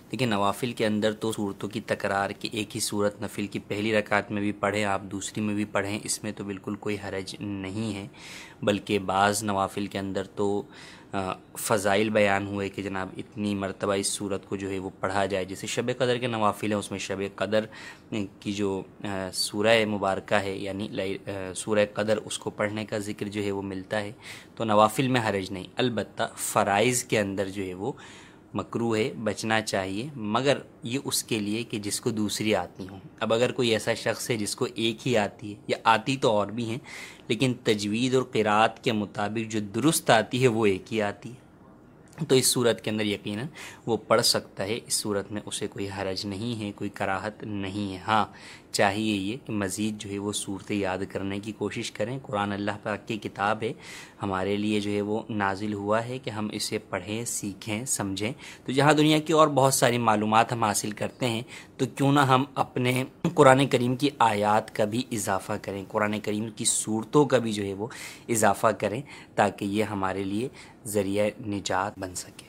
دیکھیں نوافل کے اندر تو صورتوں کی تکرار کہ ایک ہی صورت نفل کی پہلی رکعت میں بھی پڑھیں آپ دوسری میں بھی پڑھیں، اس میں تو بالکل کوئی حرج نہیں ہے، بلکہ بعض نوافل کے اندر تو فضائل بیان ہوئے کہ جناب اتنی مرتبہ اس صورت کو جو ہے وہ پڑھا جائے، جیسے شب قدر کے نوافل ہیں، اس میں شب قدر کی جو سورہ مبارکہ ہے یعنی سورہ قدر اس کو پڑھنے کا ذکر جو ہے وہ ملتا ہے، تو نوافل میں حرج نہیں، البتہ فرائض کے اندر جو ہے وہ مکروہ ہے، بچنا چاہیے، مگر یہ اس کے لیے کہ جس کو دوسری آتی ہوں۔ اب اگر کوئی ایسا شخص ہے جس کو ایک ہی آتی ہے، یا آتی تو اور بھی ہیں لیکن تجوید اور قرات کے مطابق جو درست آتی ہے وہ ایک ہی آتی ہے، تو اس صورت کے اندر یقیناً وہ پڑھ سکتا ہے، اس صورت میں اسے کوئی حرج نہیں ہے، کوئی کراہت نہیں ہے۔ ہاں چاہیے یہ کہ مزید جو ہے وہ صورتیں یاد کرنے کی کوشش کریں، قرآن اللہ پاک کی کتاب ہے، ہمارے لیے جو ہے وہ نازل ہوا ہے کہ ہم اسے پڑھیں، سیکھیں، سمجھیں، تو جہاں دنیا کی اور بہت ساری معلومات ہم حاصل کرتے ہیں تو کیوں نہ ہم اپنے قرآن کریم کی آیات کا بھی اضافہ کریں، قرآن کریم کی صورتوں کا بھی جو ہے وہ اضافہ کریں، تاکہ یہ ہمارے لیے ذریعہ نجات بن سکے۔